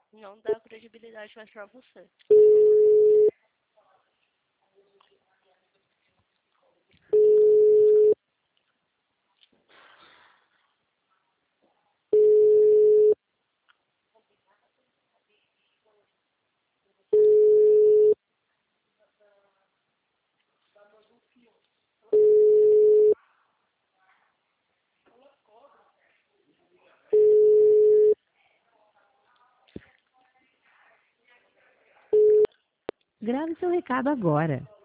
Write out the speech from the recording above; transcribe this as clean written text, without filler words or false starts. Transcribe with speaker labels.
Speaker 1: Não dá credibilidade mais pra você.
Speaker 2: Grave seu recado agora.